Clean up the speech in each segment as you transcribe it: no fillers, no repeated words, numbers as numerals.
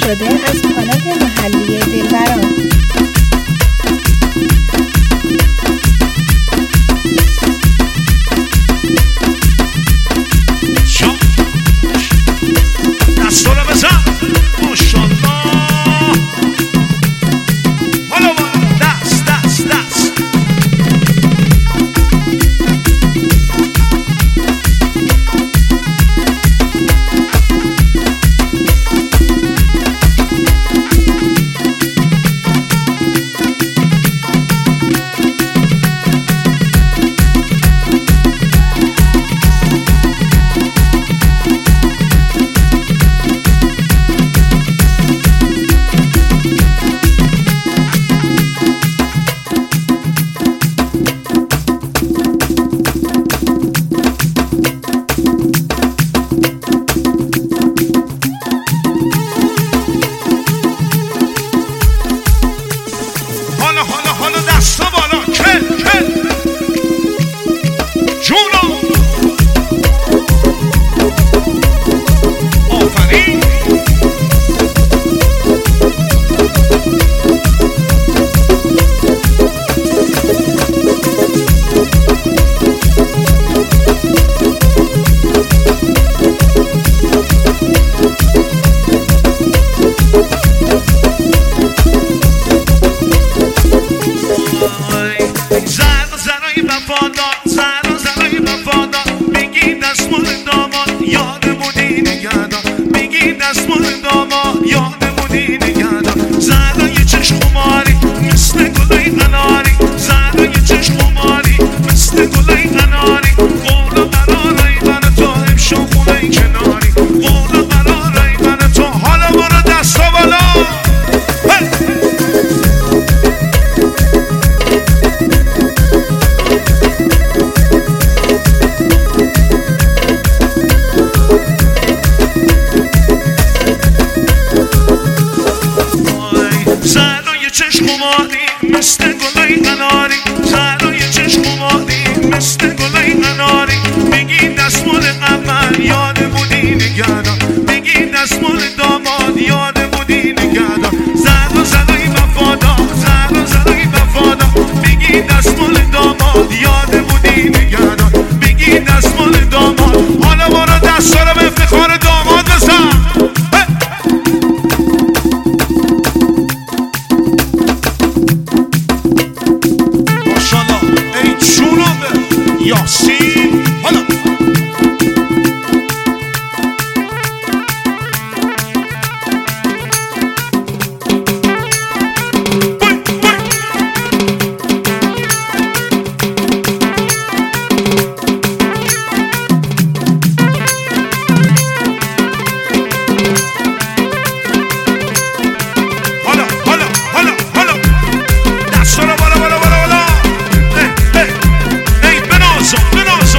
شده از کانال محلی دلبران. بنازم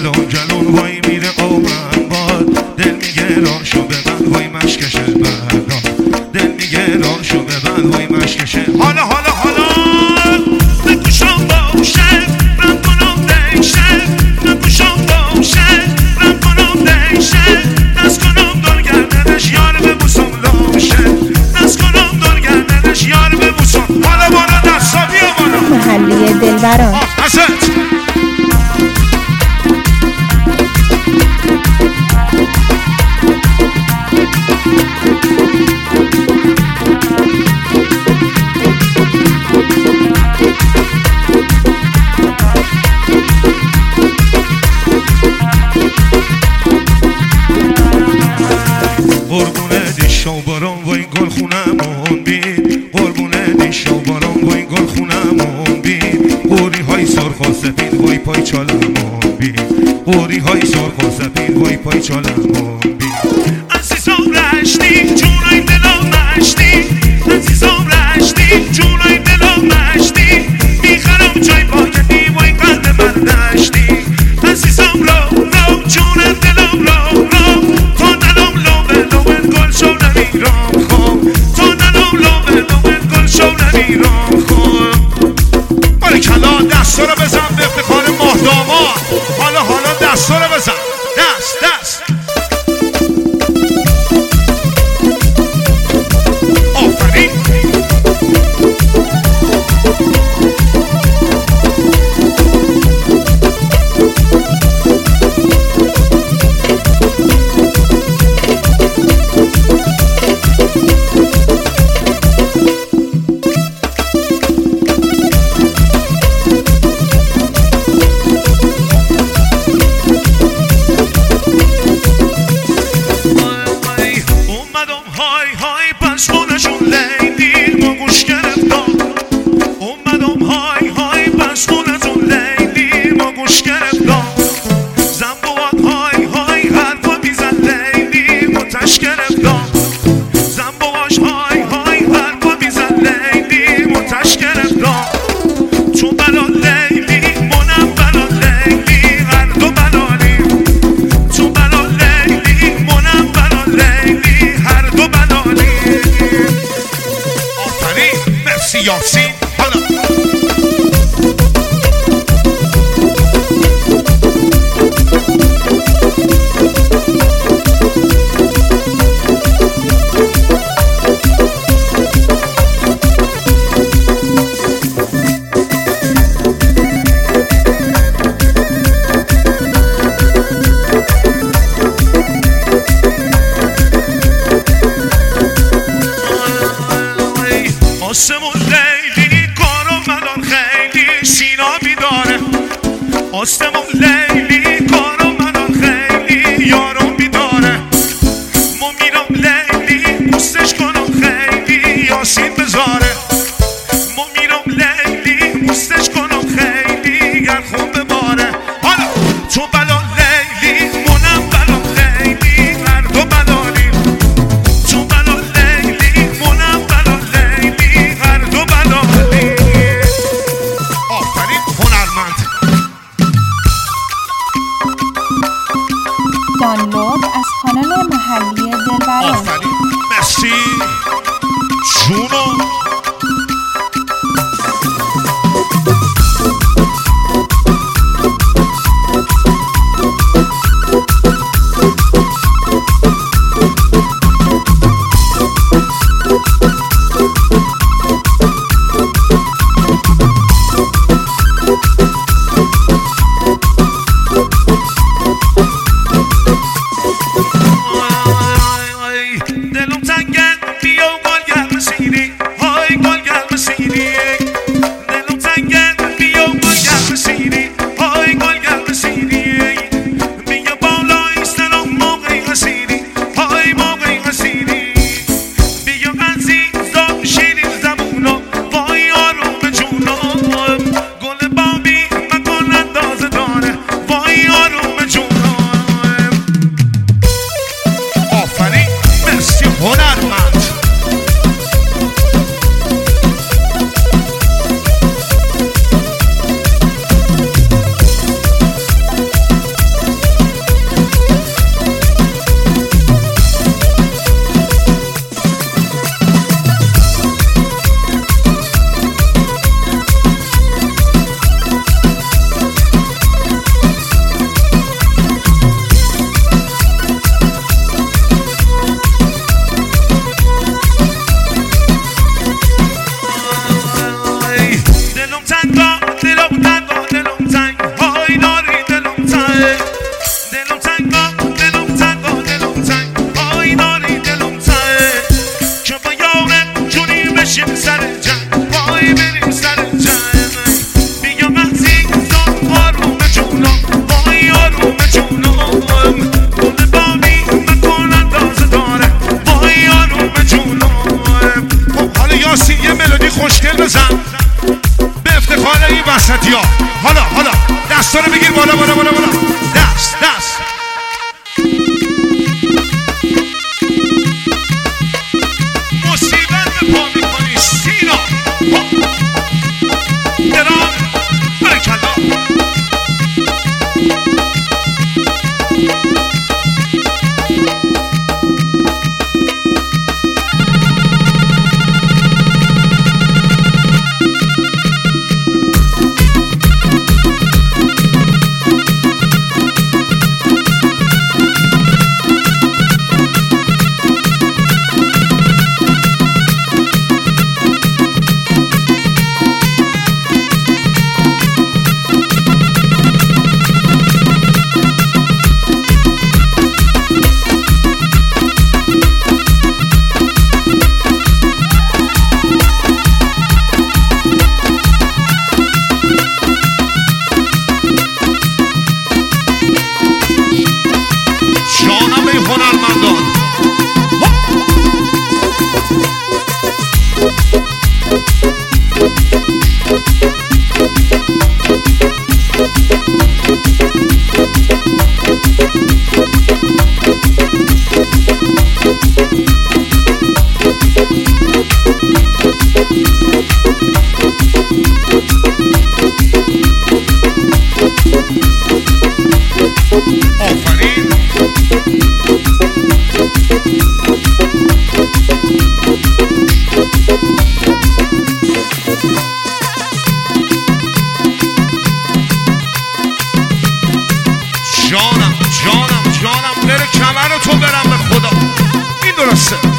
گلون گلون وای میره آبن باد، دل میگه راشو ببند وای مشکشه بردار، دل میگه راشو ببند وای مشکشه. حالا حالا حالا بگوشم باشه رم کنم دیشه، بگوشم باشه رم کنم دیشه، دست کنم دور گردنش یار ببوسم لاشه، دست کنم دور گردنش یار ببوسم. حالا بالا دستا بیا بالا محلی دلبران. حسد قربونه دیش و باران وای گل خونمون بید، قربونه دیش و باران وای گل خونمون بید، قوری های سرخ و سفید وای پای چالمون بید، قوری های سرخ و سفید وای پای چالمون بید. عزیزم رشتی جونای دلم مشتی، عزیزم رشتی جونای دلم مشتی، میخرم جای پاکتی وای قلب من نشتی، عزیزم رو رو جونم دلم رو رو، تو دلم لومه لومه گل شو نمیرم خوب، تو دلم لومه لومه گل شو نمیرم خوب. باریکلا دستا رو بزن به افتخار ماه داماد. حالا حالا دستا رو بزن، دست دست. آفرین یاسین. حالا آسمون لیلی کارو مدار خیلی سینا بیداره، آسمون لیلی کارو مدار خیلی یارو بیداره، ما میرم لیلی بوستش کنم خیلی یاسین بذاره، ما میرم لیلی بوستش کنم خیلی گر خون بباره. حالا تو بلا لیلی منم بلا لیلی هر دو بلالیم، تو بلا لیلی منم بلا لیلی هر دو بلالیم. آفرین هنرمند. دانلود از کانال محلی دلبران. آفرین مرسی جونو. دلم تنگه بیا بال گرم سیری، دلم تنگا دلم تنگا دلم تنگ آی ناری دلم تنگ که با یاره جونی بشیم سر جنگ وای بریم سر جنگ بیا مهدی زن آروم جونم وای آروم جونم گل بانی مکن اندازه داره وای آروم جونم. خب حالا یاسین یه ملودی خوشگل بزن به افتخار این وسطی ها. حالا دستا رو بگیر بالا بالا بالا بالا دست مصیبت به پا میکنی سینا درام برکلا جانم بره کمر تو برم به خدا این درسته.